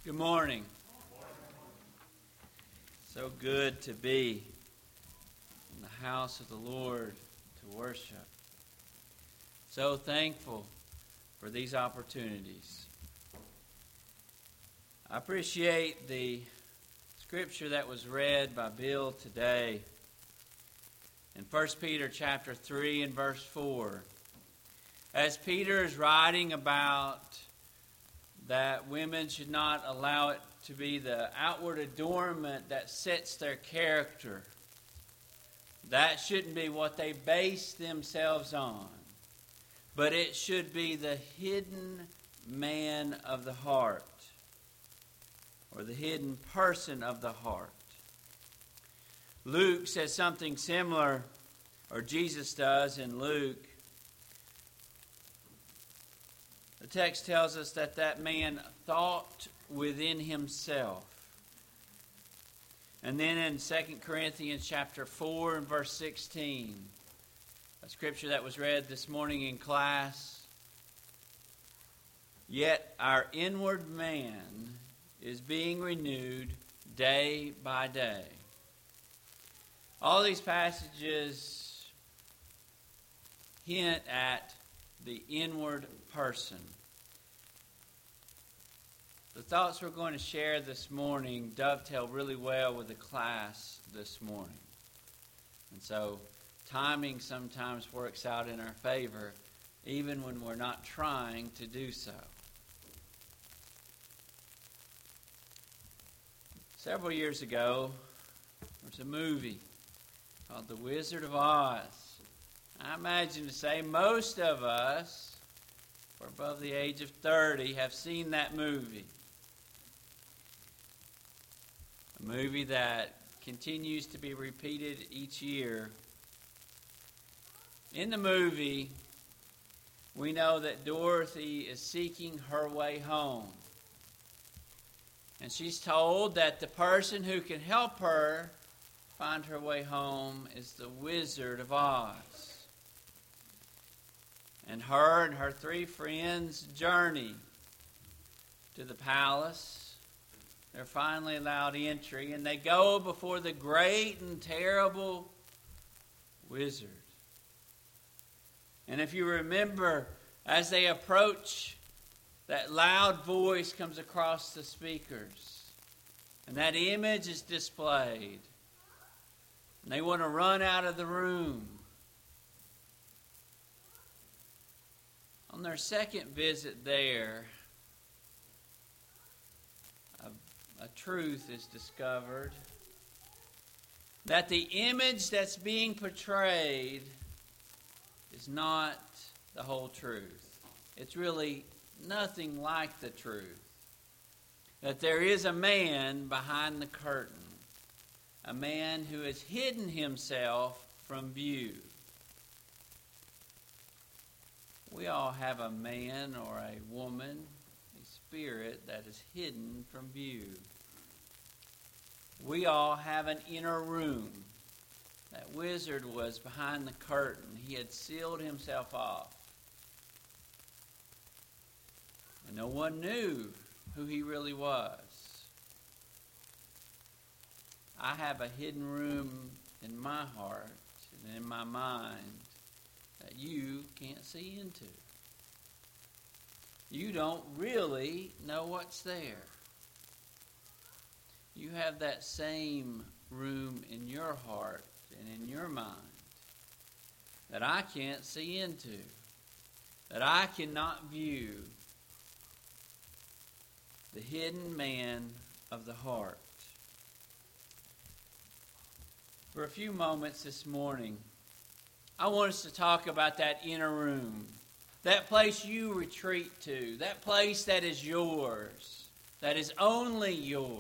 Good morning. So good to be in the house of the Lord to worship. So thankful for these opportunities. I appreciate the scripture that was read by Bill today in 1 Peter chapter 3 and verse 4. As Peter is writing about that women should not allow it to be the outward adornment that sets their character. That shouldn't be what they base themselves on. But it should be the hidden man of the heart, or the hidden person of the heart. Luke says something similar, or Jesus does in Luke. The text tells us that man thought within himself. And then in 2 Corinthians chapter 4 and verse 16, a scripture that was read this morning in class, yet our inward man is being renewed day by day. All these passages hint at the inward person. The thoughts we're going to share this morning dovetail really well with the class this morning. And so timing sometimes works out in our favor, even when we're not trying to do so. Several years ago, there was a movie called The Wizard of Oz. I imagine to say most of us, for above the age of 30, have seen that movie. A movie that continues to be repeated each year. In the movie, we know that Dorothy is seeking her way home. And she's told that the person who can help her find her way home is the Wizard of Oz. And her three friends journey to the palace. They're finally allowed entry, and they go before the great and terrible wizard. And if you remember, as they approach, that loud voice comes across the speakers, and that image is displayed. And they want to run out of the room. On their second visit there, a truth is discovered. That the image that's being portrayed is not the whole truth. It's really nothing like the truth. That there is a man behind the curtain. A man who has hidden himself from view. We all have a man or a woman, a spirit that is hidden from view. We all have an inner room. That wizard was behind the curtain. He had sealed himself off. And no one knew who he really was. I have a hidden room in my heart and in my mind that you can't see into. You don't really know what's there. You have that same room in your heart and in your mind that I can't see into, that I cannot view. The hidden man of the heart. For a few moments this morning, I want us to talk about that inner room, that place you retreat to, that place that is yours, that is only yours.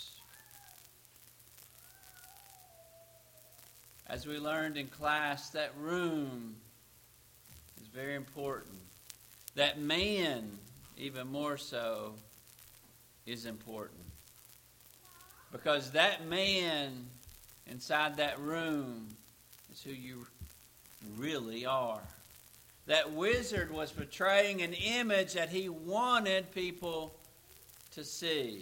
As we learned in class, that room is very important. That man, even more so, is important. Because that man inside that room is who you really are. That wizard was portraying an image that he wanted people to see.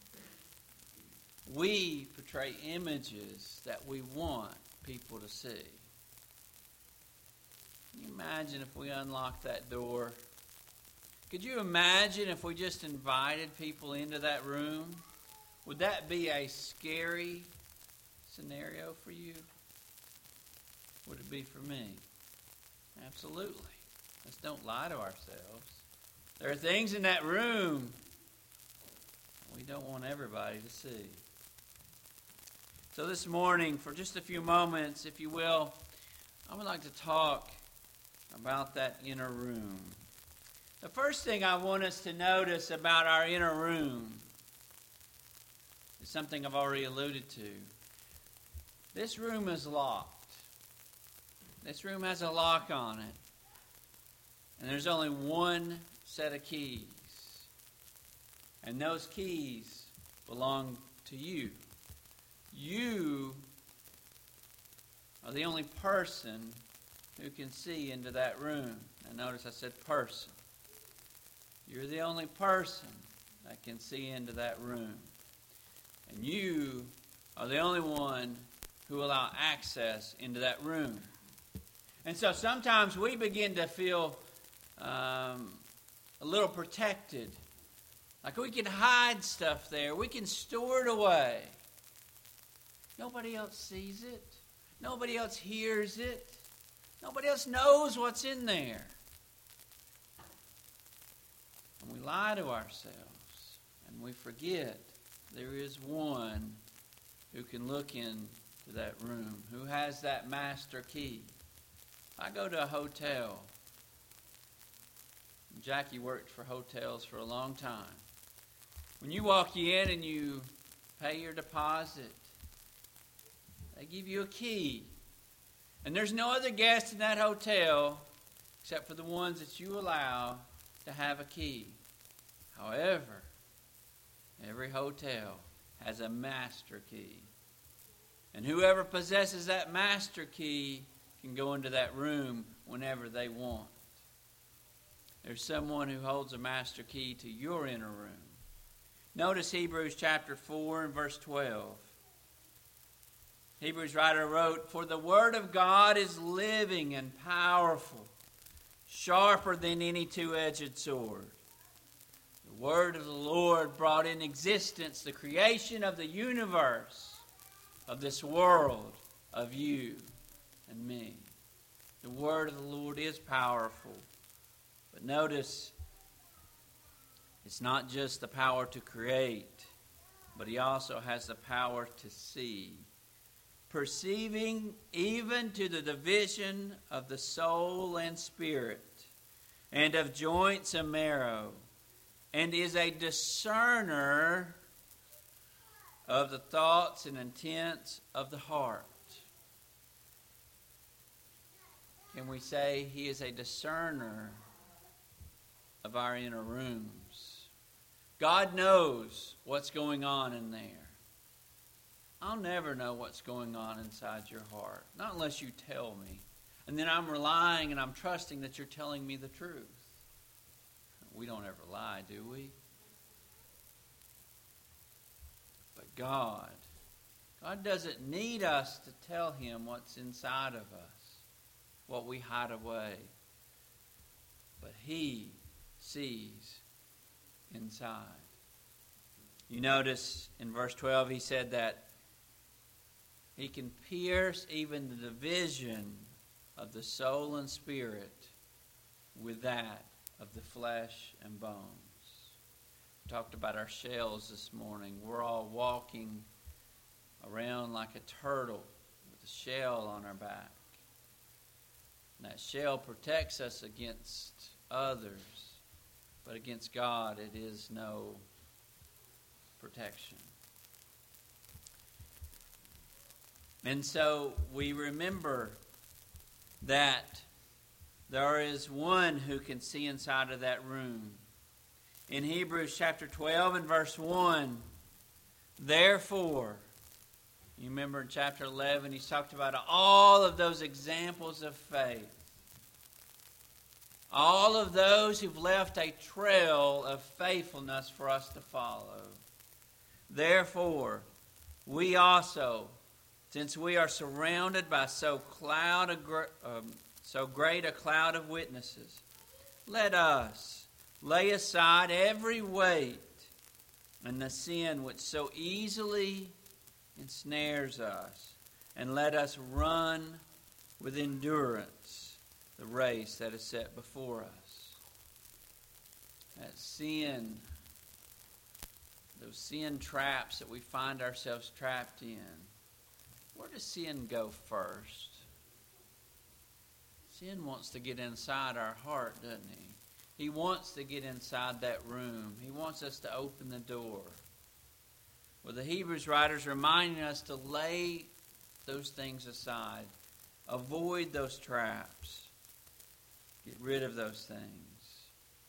We portray images that we want people to see. Can you imagine if we unlocked that door? Could you imagine if we just invited people into that room? Would that be a scary scenario for you? Would it be for me? Absolutely. Let's don't lie to ourselves. There are things in that room we don't want everybody to see. So this morning, for just a few moments, if you will, I would like to talk about that inner room. The first thing I want us to notice about our inner room is something I've already alluded to. This room is locked. This room has a lock on it. And there's only one set of keys. And those keys belong to you. You are the only person who can see into that room. Now notice I said person. You're the only person that can see into that room. And you are the only one who will allow access into that room. And so sometimes we begin to feel a little protected. Like we can hide stuff there. We can store it away. Nobody else sees it. Nobody else hears it. Nobody else knows what's in there. And we lie to ourselves. And we forget there is one who can look into that room, who has that master key. I go to a hotel. Jackie worked for hotels for a long time. When you walk in and you pay your deposit, they give you a key. And there's no other guest in that hotel except for the ones that you allow to have a key. However, every hotel has a master key. And whoever possesses that master key can go into that room whenever they want. There's someone who holds a master key to your inner room. Notice Hebrews chapter 4 and verse 12. Hebrews writer wrote, "For the word of God is living and powerful, sharper than any two-edged sword." The word of the Lord brought in existence the creation of the universe, of this world, of you and me. The word of the Lord is powerful. But notice, it's not just the power to create, but he also has the power to see, perceiving even to the division of the soul and spirit, and of joints and marrow, and is a discerner of the thoughts and intents of the heart. Can we say he is a discerner of our inner rooms? God knows what's going on in there. I'll never know what's going on inside your heart, not unless you tell me. And then I'm relying and I'm trusting that you're telling me the truth. We don't ever lie, do we? But God doesn't need us to tell him what's inside of us, what we hide away. But he sees inside. You notice in verse 12 he said that he can pierce even the division of the soul and spirit with that of the flesh and bones. We talked about our shells this morning. We're all walking around like a turtle with a shell on our back. And that shell protects us against others, but against God it is no protection. And so we remember that there is one who can see inside of that room. In Hebrews chapter 12 and verse 1, therefore, you remember in chapter 11, he's talked about all of those examples of faith. All of those who've left a trail of faithfulness for us to follow. Therefore, we also, since we are surrounded by so great a cloud of witnesses, let us lay aside every weight and the sin which so easily ensnares us, and let us run with endurance the race that is set before us. That sin, those sin traps that we find ourselves trapped in, where does sin go first? Sin wants to get inside our heart, doesn't he? He wants to get inside that room. He wants us to open the door. Well, the Hebrews writer's reminding us to lay those things aside. Avoid those traps. Get rid of those things.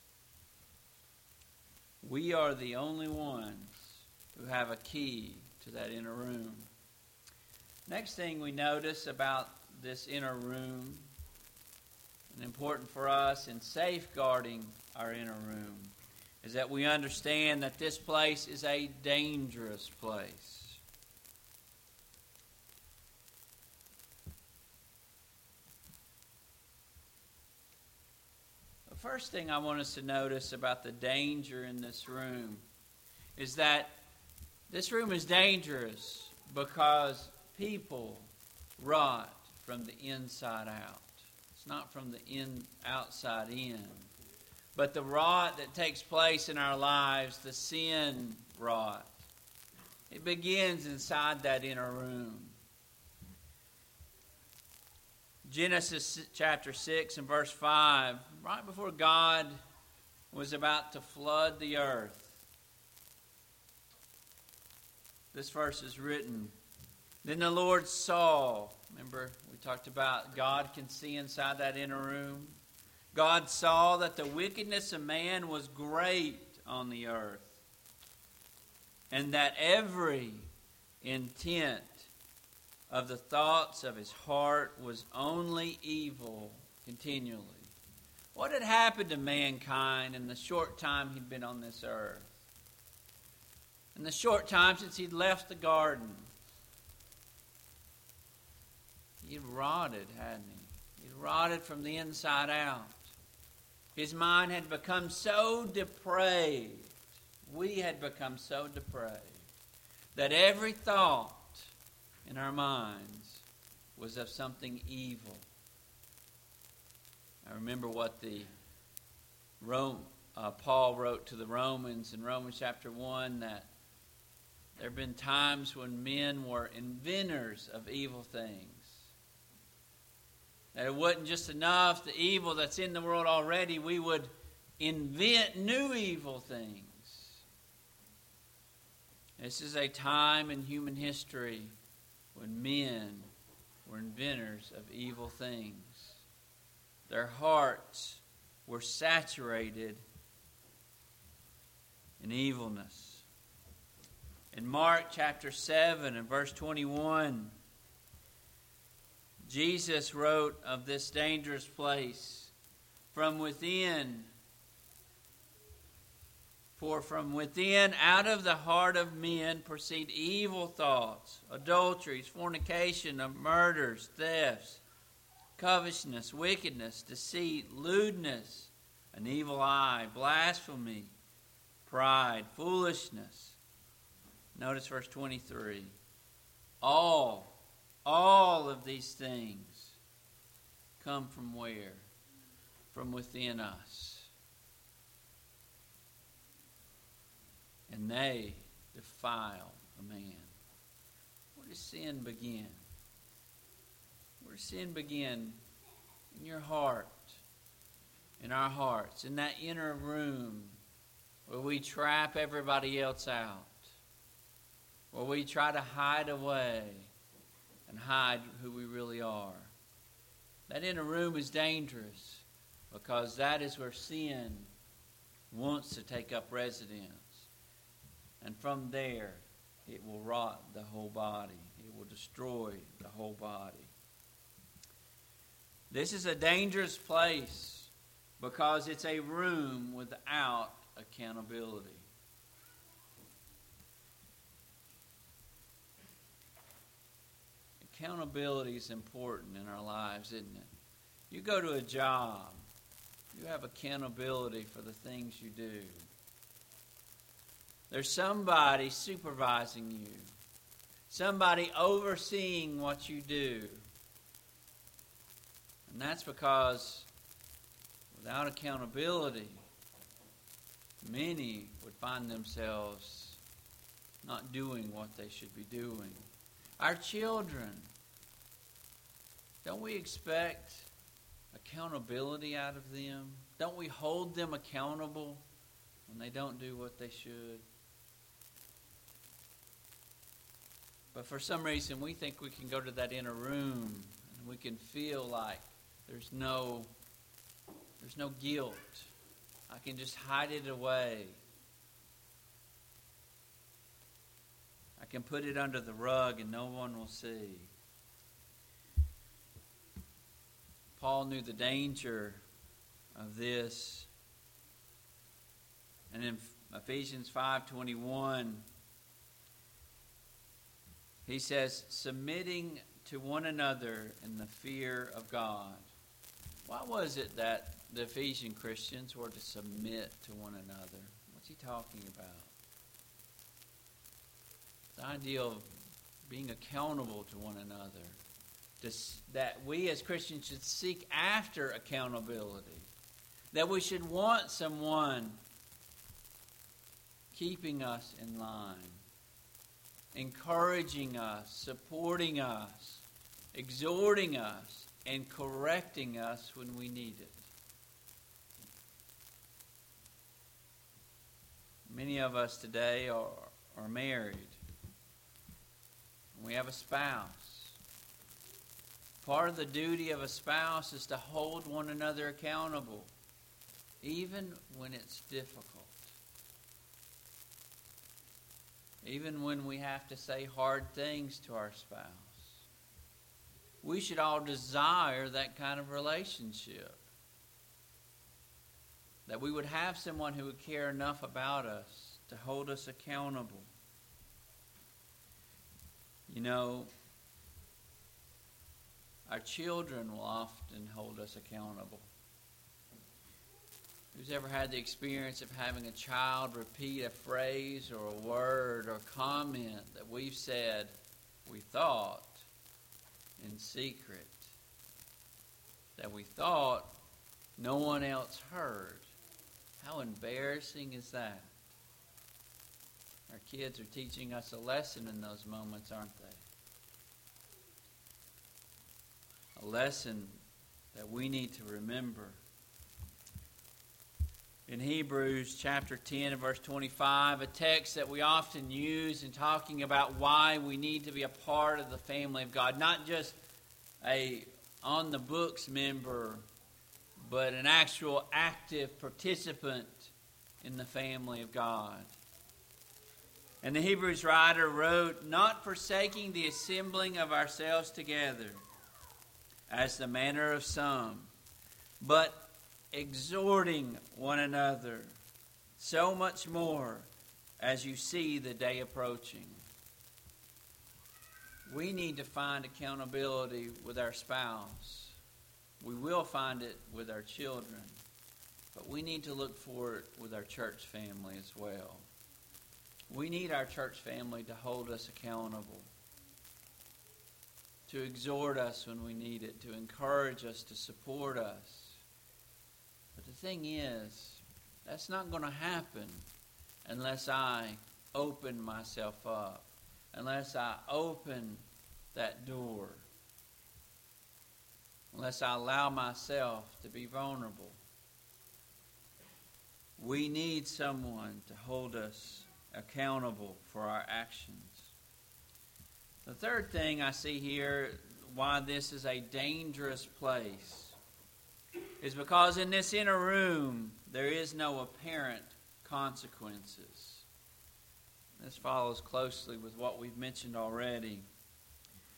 We are the only ones who have a key to that inner room. Next thing we notice about this inner room, and important for us in safeguarding our inner room, is that we understand that this place is a dangerous place. The first thing I want us to notice about the danger in this room is that this room is dangerous because people rot from the inside out. It's not from the outside in. But the rot that takes place in our lives, the sin rot, it begins inside that inner room. Genesis chapter 6 and verse 5, right before God was about to flood the earth, this verse is written. Then the Lord saw, remember we talked about God can see inside that inner room. God saw that the wickedness of man was great on the earth, and that every intent of the thoughts of his heart was only evil continually. What had happened to mankind in the short time he'd been on this earth? In the short time since he'd left the garden, he'd rotted, hadn't he? He'd rotted from the inside out. His mind had become so depraved. We had become so depraved that every thought in our minds was of something evil. I remember what Paul wrote to the Romans in Romans chapter 1, that there have been times when men were inventors of evil things. That it wasn't just enough, the evil that's in the world already, we would invent new evil things. This is a time in human history when men were inventors of evil things. Their hearts were saturated in evilness. In Mark chapter 7 and verse 21, Jesus wrote of this dangerous place, from within, for from within, out of the heart of men proceed evil thoughts, adulteries, fornication, murders, thefts, covetousness, wickedness, deceit, lewdness, an evil eye, blasphemy, pride, foolishness. Notice verse 23. All of these things come from where? From within us. And they defile a man. Where does sin begin? Where does sin begin? In your heart. In our hearts. In that inner room where we trap everybody else out. Where we try to hide away and hide who we really are. That inner room is dangerous because that is where sin wants to take up residence. And from there, it will rot the whole body. It will destroy the whole body. This is a dangerous place because it's a room without accountability. Accountability is important in our lives, isn't it? You go to a job, you have accountability for the things you do. There's somebody supervising you, somebody overseeing what you do. And that's because without accountability, many would find themselves not doing what they should be doing. Our children, don't we expect accountability out of them? Don't we hold them accountable when they don't do what they should? But for some reason, we think we can go to that inner room and we can feel like there's no guilt. I can just hide it away. I can put it under the rug and no one will see. Paul knew the danger of this. And in Ephesians 5:21, he says, submitting to one another in the fear of God. Why was it that the Ephesian Christians were to submit to one another? What's he talking about? The idea of being accountable to one another. That we as Christians should seek after accountability. That we should want someone keeping us in line. Encouraging us, supporting us, exhorting us, and correcting us when we need it. Many of us today are married. We have a spouse. Part of the duty of a spouse is to hold one another accountable, even when it's difficult. Even when we have to say hard things to our spouse. We should all desire that kind of relationship. That we would have someone who would care enough about us to hold us accountable. You know, our children will often hold us accountable. Who's ever had the experience of having a child repeat a phrase or a word or comment that we've said, we thought, in secret, that we thought no one else heard? How embarrassing is that? Our kids are teaching us a lesson in those moments, aren't they? A lesson that we need to remember. In Hebrews chapter 10 and verse 25, a text that we often use in talking about why we need to be a part of the family of God. Not just a on-the-books member, but an actual active participant in the family of God. And the Hebrews writer wrote, not forsaking the assembling of ourselves together, as the manner of some, but exhorting one another, so much more as you see the day approaching. We need to find accountability with our spouse. We will find it with our children, but we need to look for it with our church family as well. We need our church family to hold us accountable, to exhort us when we need it, to encourage us, to support us. But the thing is, that's not going to happen unless I open myself up, unless I open that door, unless I allow myself to be vulnerable. We need someone to hold us accountable for our actions. The third thing I see here, why this is a dangerous place, is because in this inner room, there is no apparent consequences. This follows closely with what we've mentioned already.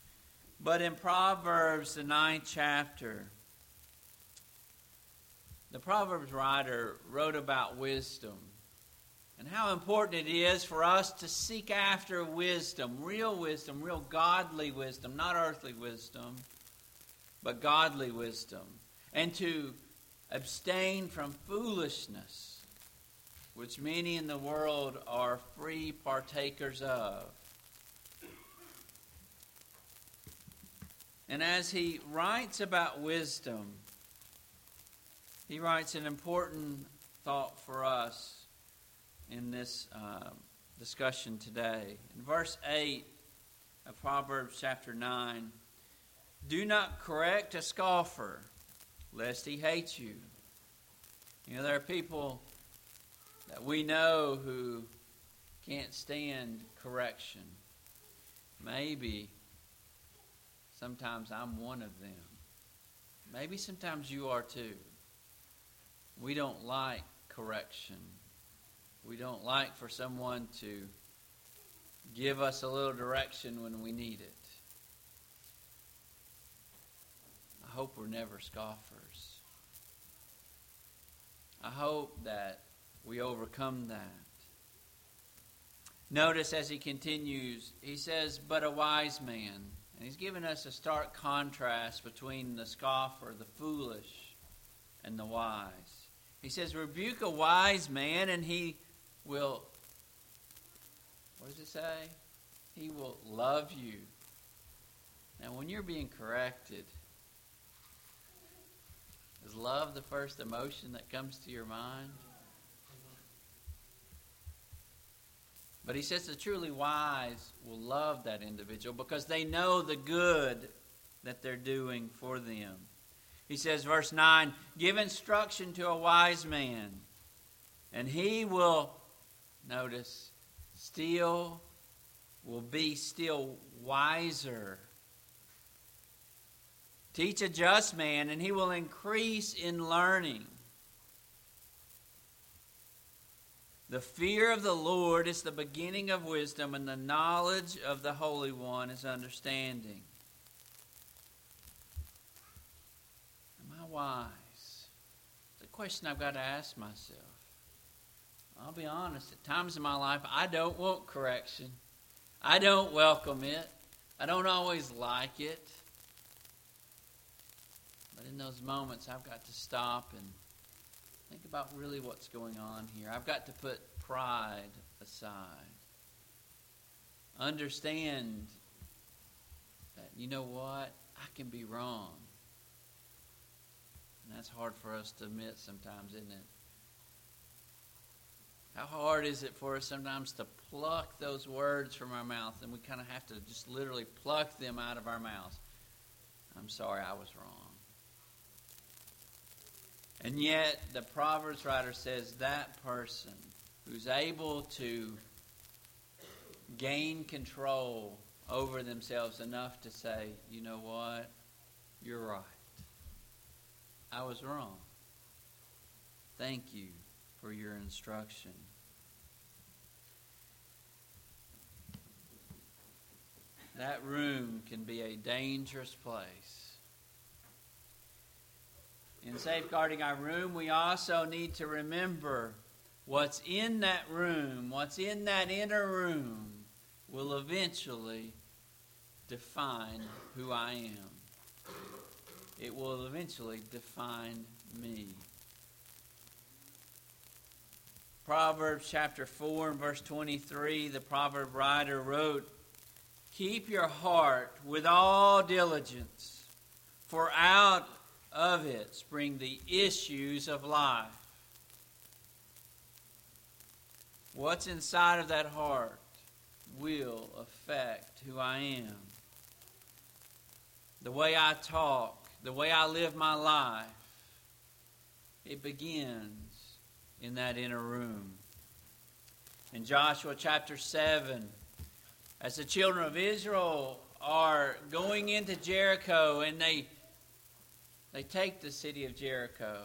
But in Proverbs, the 9th chapter, the Proverbs writer wrote about wisdom and how important it is for us to seek after wisdom, real godly wisdom, not earthly wisdom, but godly wisdom, and to abstain from foolishness, which many in the world are free partakers of. And as he writes about wisdom, he writes an important thought for us in this discussion today. In verse 8 of Proverbs chapter 9, do not correct a scoffer, lest he hate you. You know, there are people that we know who can't stand correction. Maybe sometimes I'm one of them. Maybe sometimes you are too. We don't like correction. We don't like for someone to give us a little direction when we need it. I hope we're never scoffers. I hope that we overcome that. Notice as he continues, he says, but a wise man. And he's given us a stark contrast between the scoffer, the foolish, and the wise. He says, rebuke a wise man and he will, what does it say? He will love you. Now, when you're being corrected, is love the first emotion that comes to your mind? But he says the truly wise will love that individual because they know the good that they're doing for them. He says, verse 9, give instruction to a wise man, and he will, notice, will be still wiser. Teach a just man, and he will increase in learning. The fear of the Lord is the beginning of wisdom, and the knowledge of the Holy One is understanding. Am I wise? It's a question I've got to ask myself. I'll be honest, at times in my life, I don't want correction. I don't welcome it. I don't always like it. But in those moments, I've got to stop and think about really what's going on here. I've got to put pride aside. Understand that, you know what? I can be wrong. And that's hard for us to admit sometimes, isn't it? How hard is it for us sometimes to pluck those words from our mouth, and we kind of have to just literally pluck them out of our mouths. I'm sorry, I was wrong. And yet, the Proverbs writer says that person who's able to gain control over themselves enough to say, you know what? You're right. I was wrong. Thank you for your instruction. That room can be a dangerous place. In safeguarding our room, we also need to remember what's in that room, what's in that inner room, will eventually define who I am. It will eventually define me. Proverbs chapter 4 and verse 23, the proverb writer wrote, keep your heart with all diligence, for out of it spring the issues of life. What's inside of that heart will affect who I am. The way I talk, the way I live my life, it begins in that inner room. In Joshua chapter 7, as the children of Israel are going into Jericho and they take the city of Jericho,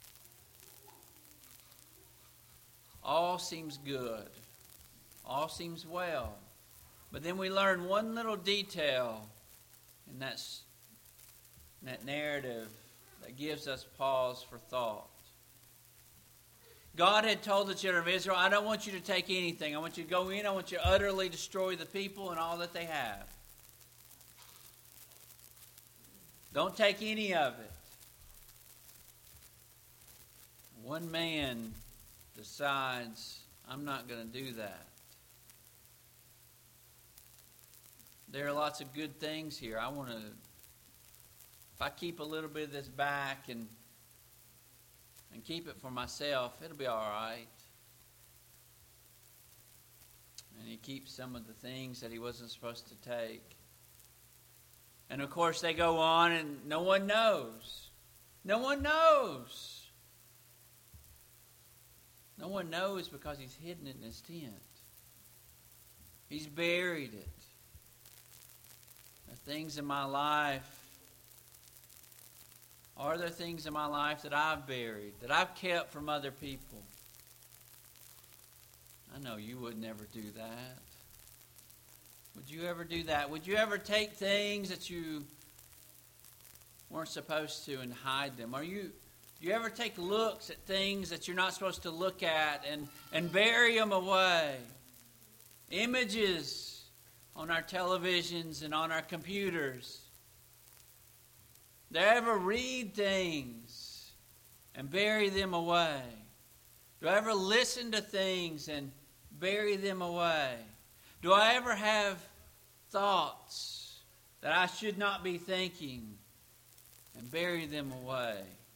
all seems good. All seems well. But then we learn one little detail in that narrative that gives us pause for thought. God had told the children of Israel, I don't want you to take anything. I want you to go in. I want you to utterly destroy the people and all that they have. Don't take any of it. One man decides, I'm not going to do that. There are lots of good things here. If I keep a little bit of this back and keep it for myself, it'll be all right. And he keeps some of the things that he wasn't supposed to take. And of course they go on and no one knows. No one knows. No one knows because he's hidden it in his tent. He's buried it. The things in my life, are there things in my life that I've buried, that I've kept from other people? I know you would never do that. Would you ever do that? Would you ever take things that you weren't supposed to and hide them? Do you ever take looks at things that you're not supposed to look at and bury them away? Images on our televisions and on our computers. Do I ever read things and bury them away? Do I ever listen to things and bury them away? Do I ever have thoughts that I should not be thinking and bury them away?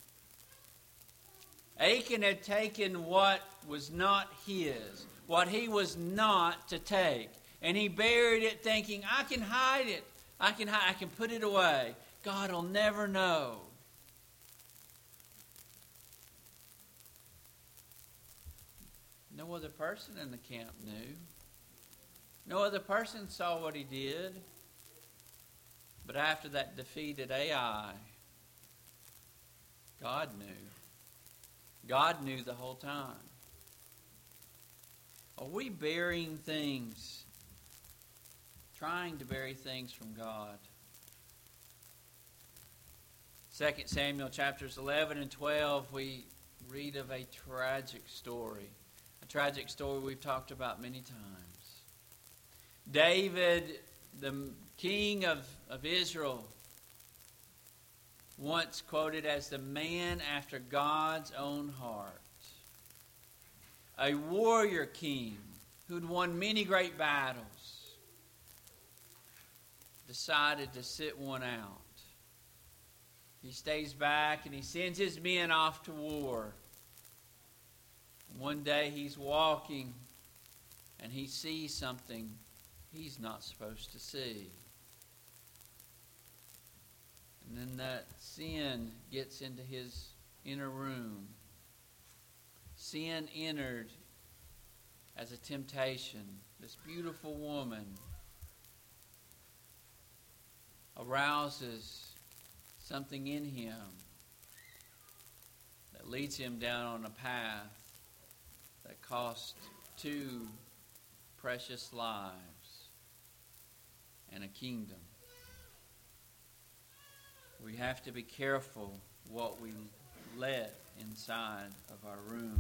Achan had taken what was not his, what he was not to take, and he buried it thinking, I can hide it. I can put it away. God will never know. No other person in the camp knew. No other person saw what he did. But after that defeat at Ai, God knew. God knew the whole time. Are we burying things, trying to bury things from God? 2 Samuel chapters 11 and 12, we read of a tragic story. A tragic story we've talked about many times. David, the king of Israel, once quoted as the man after God's own heart. A warrior king who'd won many great battles, decided to sit one out. He stays back and he sends his men off to war. One day he's walking and he sees something he's not supposed to see. And then that sin gets into his inner room. Sin entered as a temptation. This beautiful woman arouses something in him that leads him down on a path that cost 2 precious lives and a kingdom. We have to be careful what we let inside of our rooms.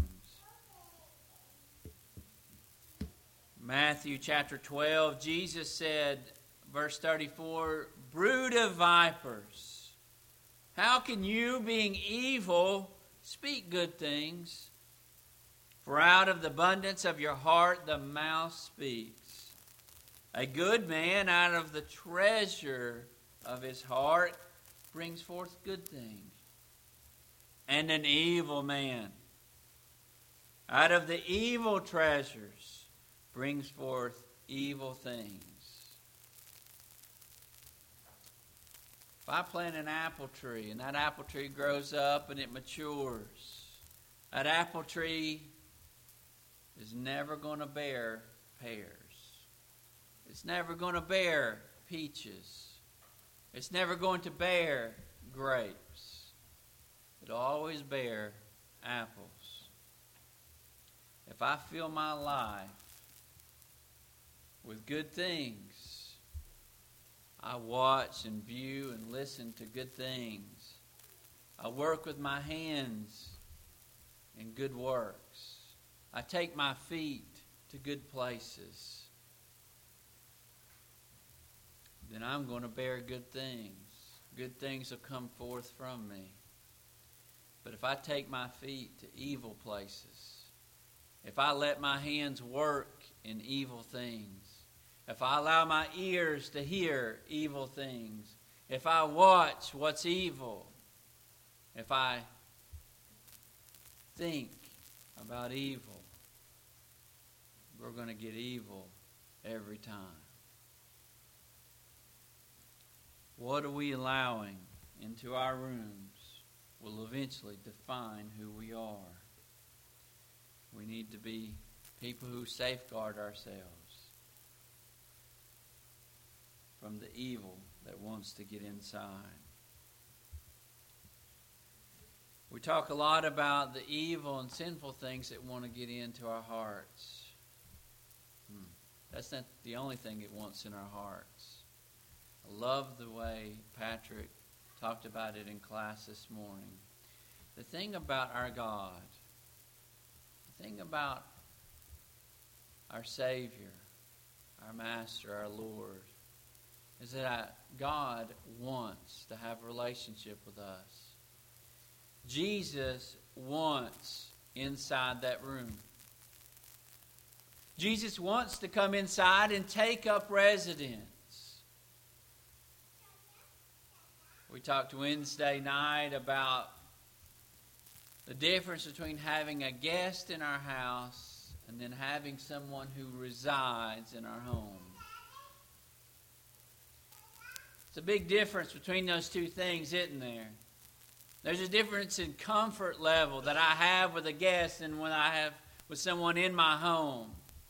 Matthew chapter 12, Jesus said, verse 34, brood of vipers, how can you, being evil, speak good things? For out of the abundance of your heart the mouth speaks. A good man out of the treasure of his heart brings forth good things. And an evil man out of the evil treasures brings forth evil things. If I plant an apple tree and that apple tree grows up and it matures, that apple tree is never going to bear pears. It's never going to bear peaches. It's never going to bear grapes. It'll always bear apples. If I fill my life with good things, I watch and view and listen to good things. I work with my hands in good works. I take my feet to good places. Then I'm going to bear good things. Good things will come forth from me. But if I take my feet to evil places, if I let my hands work in evil things, if I allow my ears to hear evil things, if I watch what's evil, if I think about evil, we're going to get evil every time. What are we allowing into our rooms will eventually define who we are. We need to be people who safeguard ourselves from the evil that wants to get inside. We talk a lot about the evil and sinful things that want to get into our hearts. That's not the only thing it wants in our hearts. I love the way Patrick talked about it in class this morning. The thing about our God, the thing about our Savior, our Master, our Lord, is that God wants to have a relationship with us. Jesus wants inside that room. Jesus wants to come inside and take up residence. We talked Wednesday night about the difference between having a guest in our house and then having someone who resides in our home. It's a big difference between those two things, isn't there? There's a difference in comfort level that I have with a guest and when I have with someone in my home.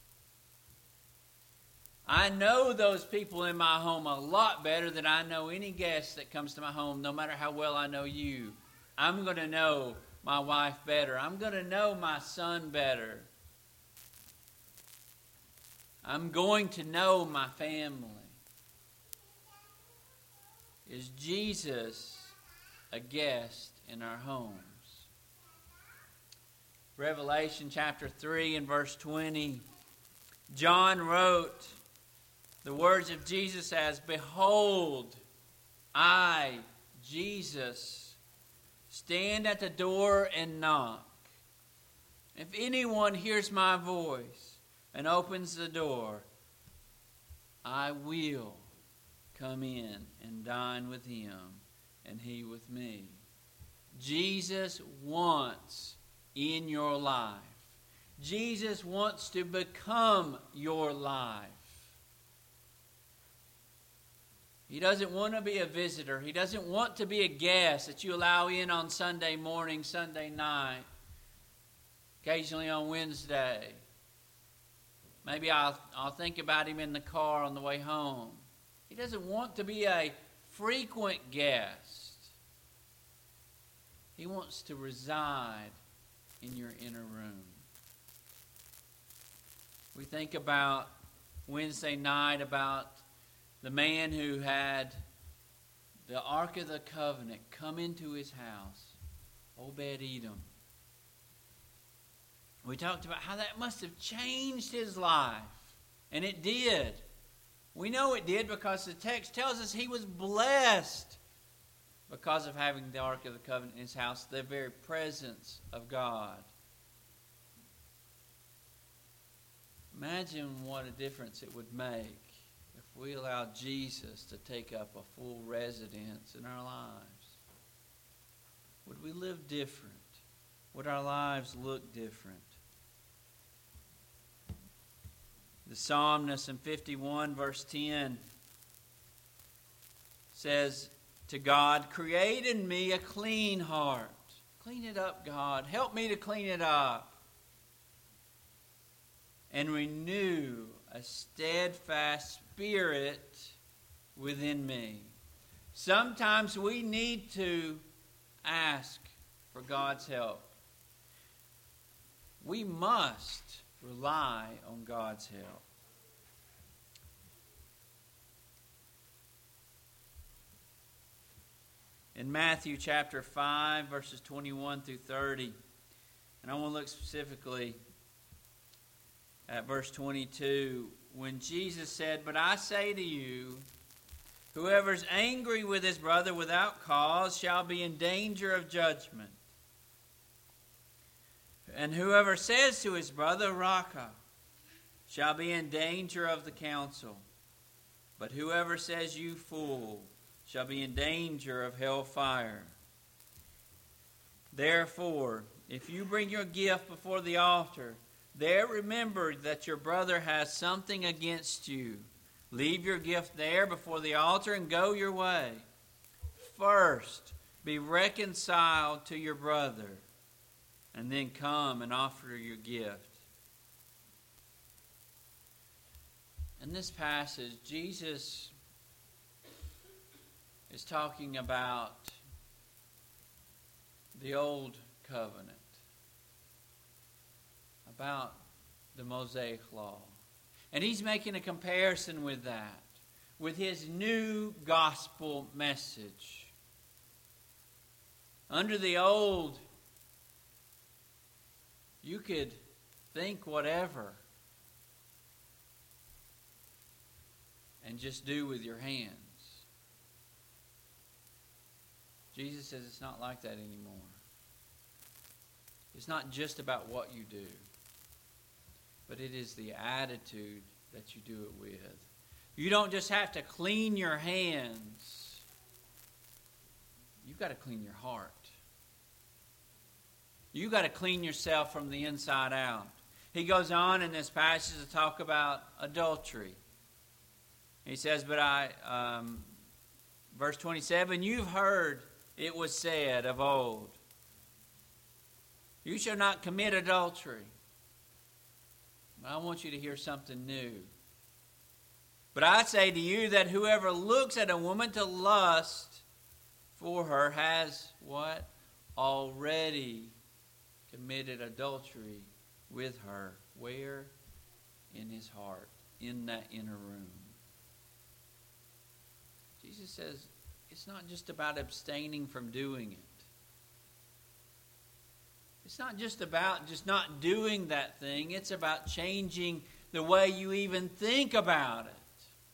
I know those people in my home a lot better than I know any guest that comes to my home, no matter how well I know you. I'm going to know my wife better. I'm going to know my son better. I'm going to know my family. Is Jesus a guest in our homes? Revelation chapter 3 and verse 20. John wrote the words of Jesus as, "Behold, I, Jesus, stand at the door and knock. If anyone hears my voice and opens the door, I will come in and dine with him and he with me." Jesus wants in your life. Jesus wants to become your life. He doesn't want to be a visitor. He doesn't want to be a guest that you allow in on Sunday morning, Sunday night, occasionally on Wednesday. Maybe I'll think about him in the car on the way home. He doesn't want to be a frequent guest. He wants to reside in your inner room. We think about Wednesday night about the man who had the Ark of the Covenant come into his house, Obed-Edom. We talked about how that must have changed his life. And it did. We know it did because the text tells us he was blessed because of having the Ark of the Covenant in his house, the very presence of God. Imagine what a difference it would make if we allowed Jesus to take up a full residence in our lives. Would we live different? Would our lives look different? The psalmist in 51 verse 10 says to God, "Create in me a clean heart." Clean it up, God. Help me to clean it up. "And renew a steadfast spirit within me." Sometimes we need to ask for God's help. We must rely on God's help. In Matthew chapter 5, verses 21 through 30, And I want to look specifically at verse 22, when Jesus said, "But I say to you, whoever is angry with his brother without cause shall be in danger of judgment. And whoever says to his brother, Raca, shall be in danger of the council. But whoever says, you fool, shall be in danger of hellfire. Therefore, if you bring your gift before the altar, there remember that your brother has something against you. Leave your gift there before the altar and go your way. First, be reconciled to your brother, and then come and offer your gift." In this passage, Jesus is talking about the old covenant, about the Mosaic law. And he's making a comparison with that, with his new gospel message. Under the old, you could think whatever and just do with your hands. Jesus says it's not like that anymore. It's not just about what you do, but it is the attitude that you do it with. You don't just have to clean your hands. You've got to clean your heart. You've got to clean yourself from the inside out. He goes on in this passage to talk about adultery. He says, verse 27, "You've heard it was said of old, you shall not commit adultery." But I want you to hear something new. "But I say to you that whoever looks at a woman to lust for her has" what? "Already committed adultery with her." Where? In his heart, in that inner room. Jesus says it's not just about abstaining from doing it. It's not just about just not doing that thing. It's about changing the way you even think about it.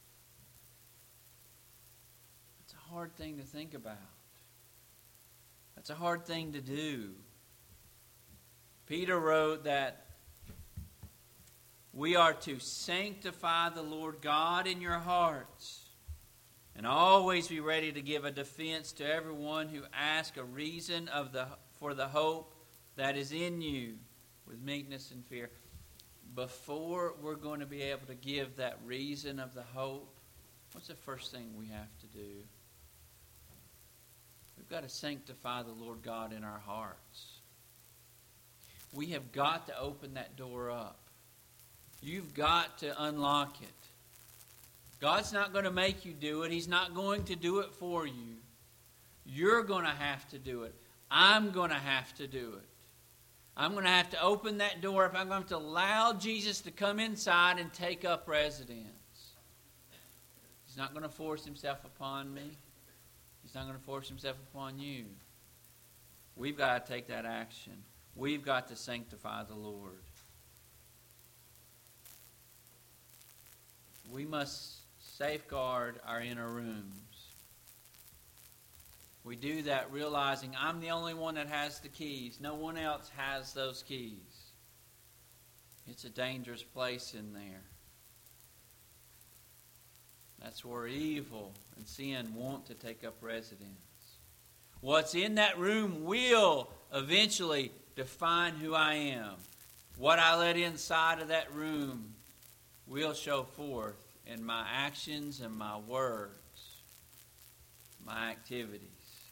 It's a hard thing to think about. That's a hard thing to do. Peter wrote that we are to sanctify the Lord God in your hearts, and always be ready to give a defense to everyone who asks a reason for the hope that is in you with meekness and fear. Before we're going to be able to give that reason of the hope, what's the first thing we have to do? We've got to sanctify the Lord God in our hearts. We have got to open that door up. You've got to unlock it. God's not going to make you do it. He's not going to do it for you. You're going to have to do it. I'm going to have to do it. I'm going to have to open that door up. I'm going to allow Jesus to come inside and take up residence. He's not going to force himself upon me. He's not going to force himself upon you. We've got to take that action. We've got to sanctify the Lord. We must safeguard our inner rooms. We do that realizing I'm the only one that has the keys. No one else has those keys. It's a dangerous place in there. That's where evil and sin want to take up residence. What's in that room will eventually define who I am. What I let inside of that room will show forth in my actions and my words, my activities.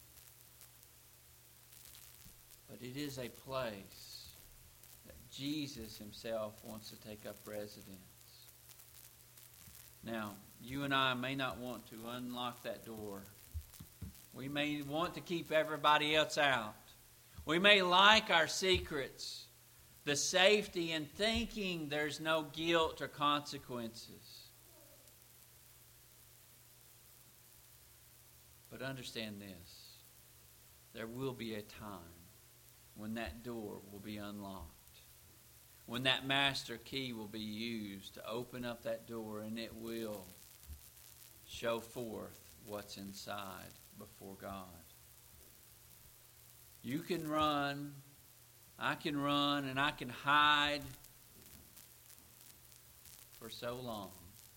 But it is a place that Jesus himself wants to take up residence. Now, you and I may not want to unlock that door. We may want to keep everybody else out. We may like our secrets, the safety in thinking there's no guilt or consequences. But understand this. There will be a time when that door will be unlocked. When that master key will be used to open up that door, and it will show forth what's inside before God. You can run, I can run, and I can hide for so long.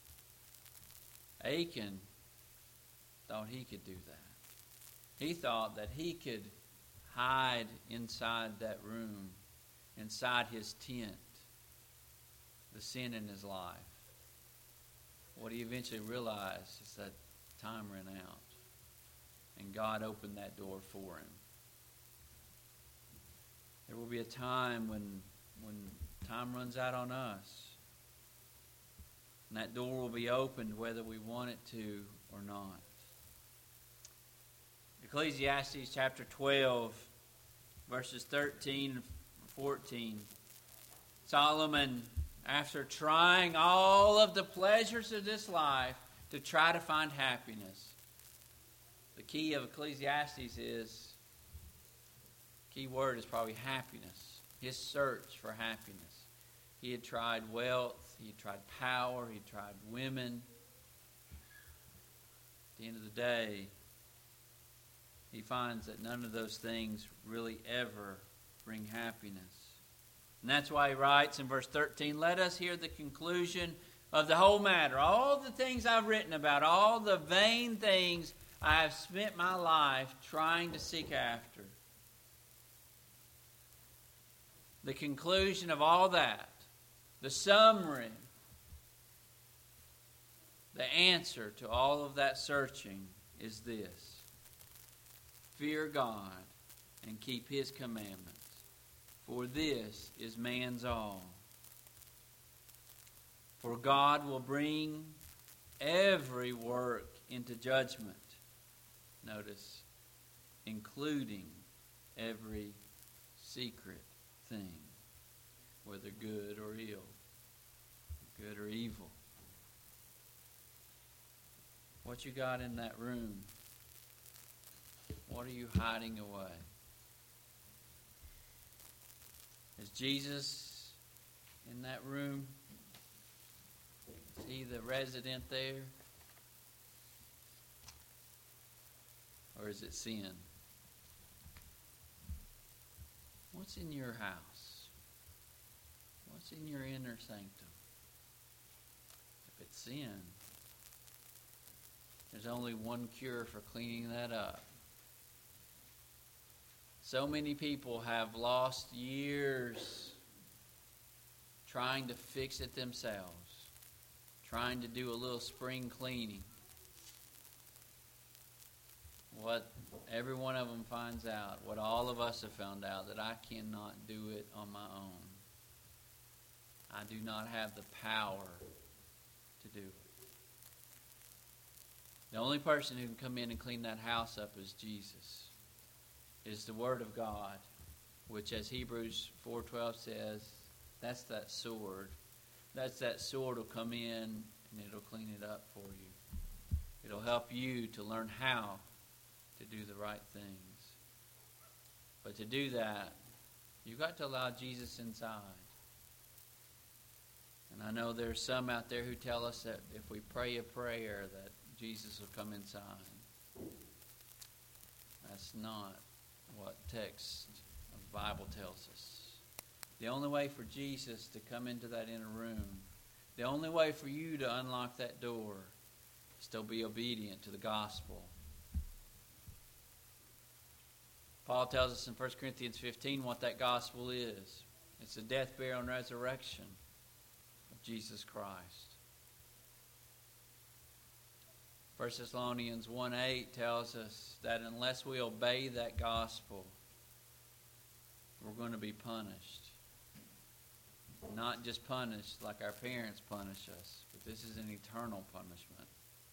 Achan thought he could do that. He thought that he could hide inside that room, inside his tent, the sin in his life. What he eventually realized is that time ran out, and God opened that door for him. There will be a time when time runs out on us, and that door will be opened whether we want it to or not. Ecclesiastes chapter 12, verses 13 and 14. Solomon, after trying all of the pleasures of this life to try to find happiness, the key of Ecclesiastes is, key word is probably happiness. His search for happiness. He had tried wealth, he had tried power, he had tried women. At the end of the day, he finds that none of those things really ever bring happiness. And that's why he writes in verse 13, let us hear the conclusion of the whole matter. All the things I've written about, all the vain things I have spent my life trying to seek after. The conclusion of all that, the summary, the answer to all of that searching is this: fear God and keep His commandments, for this is man's all. For God will bring every work into judgment. Notice, including every secret thing, whether good or ill, good or evil. What you got in that room? What are you hiding away? Is Jesus in that room? Is He the resident there? Or is it sin? What's in your house? What's in your inner sanctum? If it's sin, there's only one cure for cleaning that up. So many people have lost years trying to fix it themselves, trying to do a little spring cleaning. What every one of them finds out, what all of us have found out, that I cannot do it on my own. I do not have the power to do it. The only person who can come in and clean that house up is Jesus. It is the Word of God, which, as Hebrews 4:12 says, that's that sword. That's that sword will come in and it'll clean it up for you. It'll help you to learn how to do the right things. But to do that, you've got to allow Jesus inside. And I know there's some out there who tell us that if we pray a prayer that Jesus will come inside. That's not what text of the Bible tells us. The only way for Jesus to come into that inner room, the only way for you to unlock that door is to be obedient to the gospel. Paul tells us in 1 Corinthians 15 what that gospel is. It's the death, burial, and resurrection of Jesus Christ. 1 Thessalonians 1:8 tells us that unless we obey that gospel, we're going to be punished. Not just punished like our parents punish us, but this is an eternal punishment.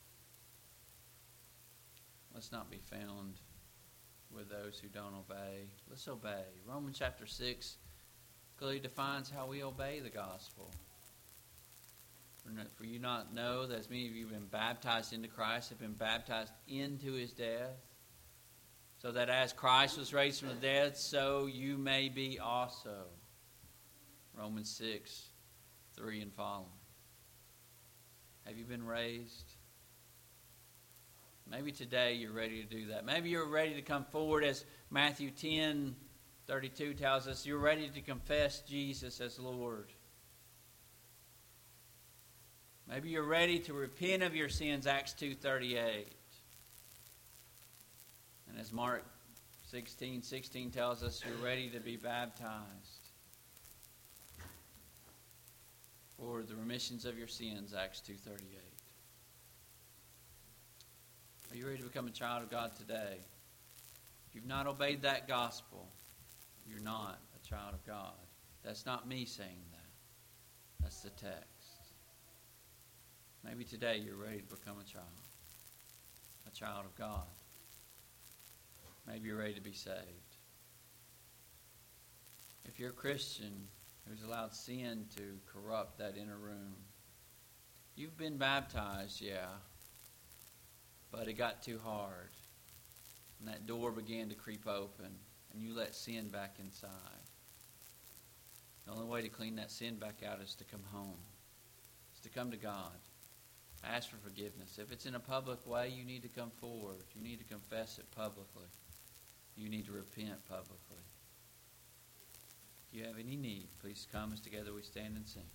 Let's not be found with those who don't obey. Let's obey. Romans chapter 6 clearly defines how we obey the gospel. For you not know that as many of you have been baptized into Christ, have been baptized into His death, so that as Christ was raised from the dead, so you may be also. Romans 6, 3 and following. Have you been raised? Maybe today you're ready to do that. Maybe you're ready to come forward, as Matthew 10:32 tells us. You're ready to confess Jesus as Lord. Maybe you're ready to repent of your sins, Acts 2:38. And as Mark 16:16 tells us, you're ready to be baptized for the remissions of your sins, Acts 2:38. Are you ready to become a child of God today? If you've not obeyed that gospel, you're not a child of God. That's not me saying that. That's the text. Maybe today you're ready to become a child of God. Maybe you're ready to be saved. If you're a Christian who's allowed sin to corrupt that inner room, you've been baptized, yeah, but it got too hard. And that door began to creep open, and you let sin back inside. The only way to clean that sin back out is to come home. Is to come to God. Ask for forgiveness. If it's in a public way, you need to come forward. You need to confess it publicly. You need to repent publicly. If you have any need, please come as together we stand and sing.